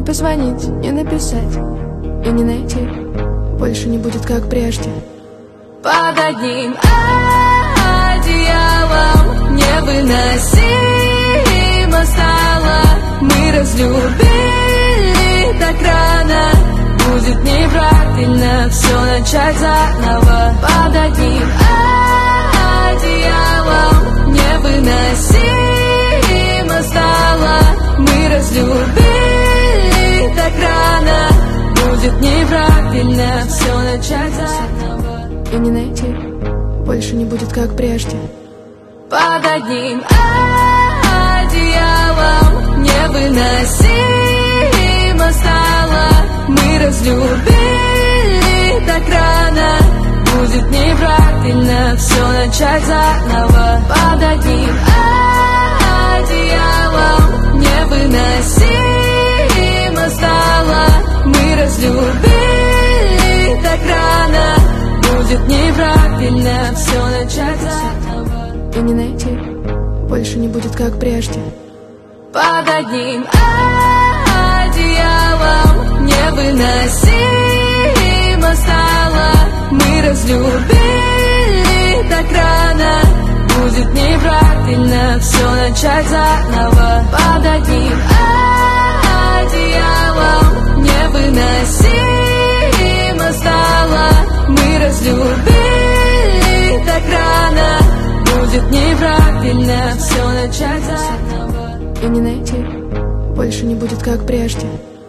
Не позвонить, не написать и не найти. Больше не будет, как прежде. Под одним одеялом невыносимо стало. Мы разлюбили так рано. Будет неправильно все начать заново. Под одним одеялом невыносимо стало. Мы разлюбили так рано. Будет неправильно все начать заново. И не найти. Больше не будет, как прежде. Под одним одеялом невыносимо стало. Мы разлюбили так рано. Будет неправильно все начать заново. Под одним одеялом невыносимо стало. Мы разлюбили так рано. Будет неправильно все начать заново. И не найти. Больше не будет, как прежде. Под одним одеялом невыносимо стало. Мы разлюбили так рано. Будет неправильно все начать заново. Под одним одеялом невыносимо стало. Мы разлюбили так рано. Будет неправильно все начать заново. И не найти. Больше не будет, как прежде.